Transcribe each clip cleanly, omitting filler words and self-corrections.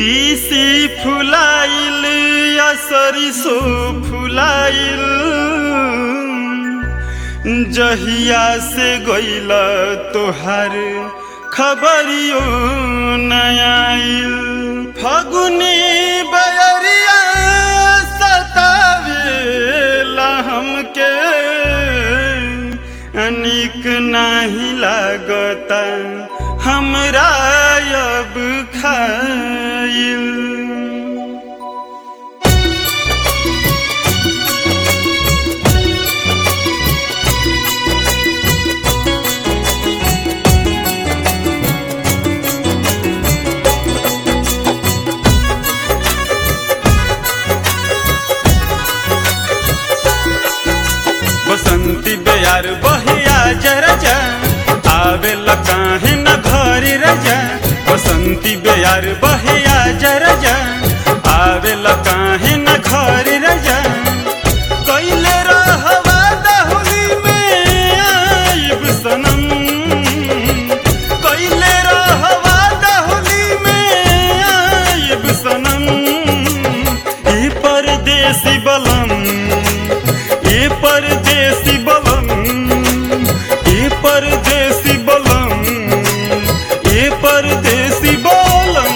तीसी फुलाइल या सरिसो फुलाइल जहिया से गइला तोहार खबरियो नयाइल फगुनी बयरिया सतावेला हमके अनिक नाही लागता हमरा अब खाइल बसंती बेयार बहिया जरजा आवेला काहे न घरी रजा बसंती बेयार बहिया जरजा आवेला काहे न घरी रजा कइले रहवा दहुली में आइब सनम कइले रहवा दहुली में आइब सनम ई परदेसी बलम ई परदेसी बलम ई परदेसी बलम ई परदेसी बलम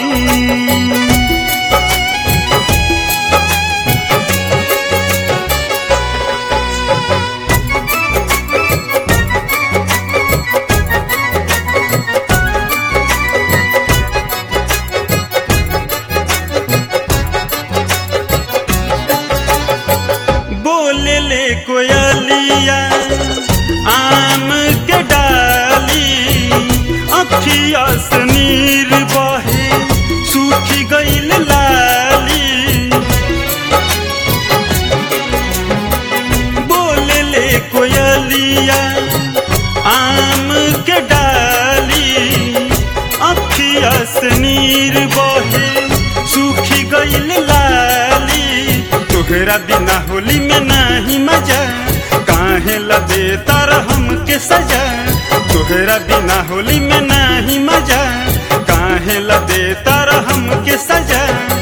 बोले ले कोयलिया आम के डाली अखिया से नीर बहे सूखी गइल लाली बोले ले कोयलिया आम के डाली अखिया से नीर बहे सूखी गइल लाली तोहरा बिना होली में नहीं मजा काहे लदे तार हमके सजा तोहरा बिना होली में नहीं मजा काहे लदे तार हमके सजा